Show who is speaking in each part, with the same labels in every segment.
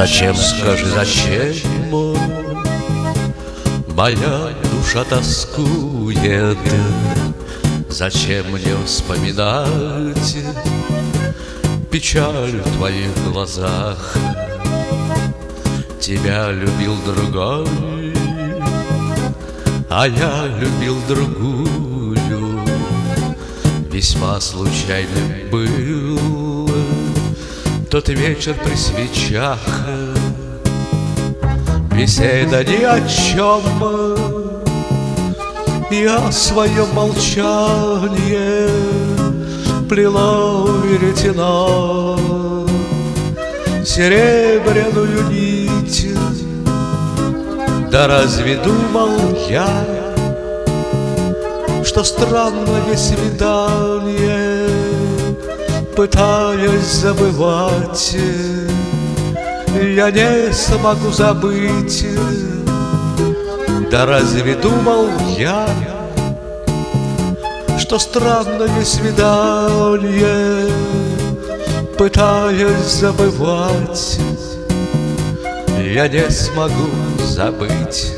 Speaker 1: Зачем, скажи, зачем моя душа тоскует? Зачем мне вспоминать печаль в твоих глазах? Тебя любил другой, а я любил другую. Весьма случайным был тот вечер при свечах. Беседа ни о чем, я свое молчание плела веретено, серебряную нить. Да разве думал я, что странное свидание, пытаясь забывать, я не смогу забыть? Да разве думал я, что странное свидание, пытаясь забывать, я не смогу забыть?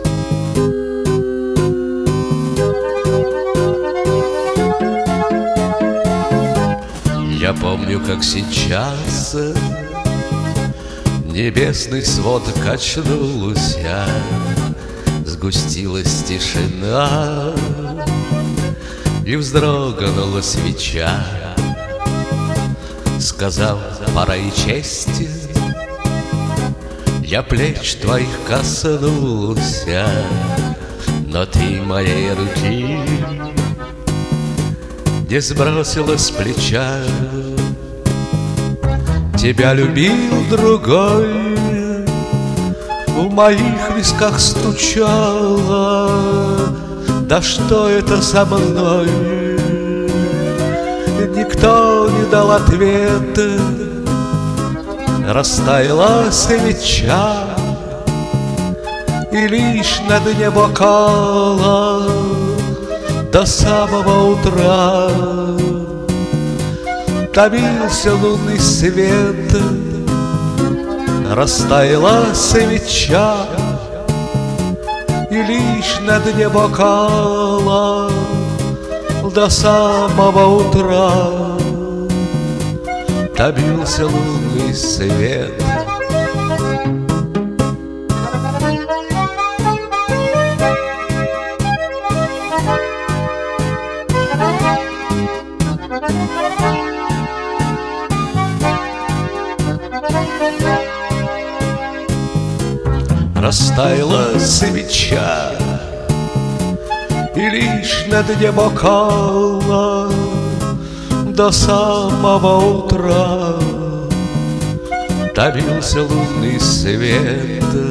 Speaker 1: Я помню, как сейчас небесный свод качнулся, сгустилась тишина и вздрогнула свеча. Сказал, пора и чести, я плеч твоих коснулся, но ты моей руки не сбросила с плеча. Тебя любил другой, в моих висках стучало. Да что это со мной? Никто не дал ответа. Растаяла свеча, и лишь на дне бокала до самого утра томился лунный свет. Растаяла свеча, и лишь на дне бокала до самого утра томился лунный свет. Растаяла свеча, и лишь на дне бокала до самого утра томился лунный свет.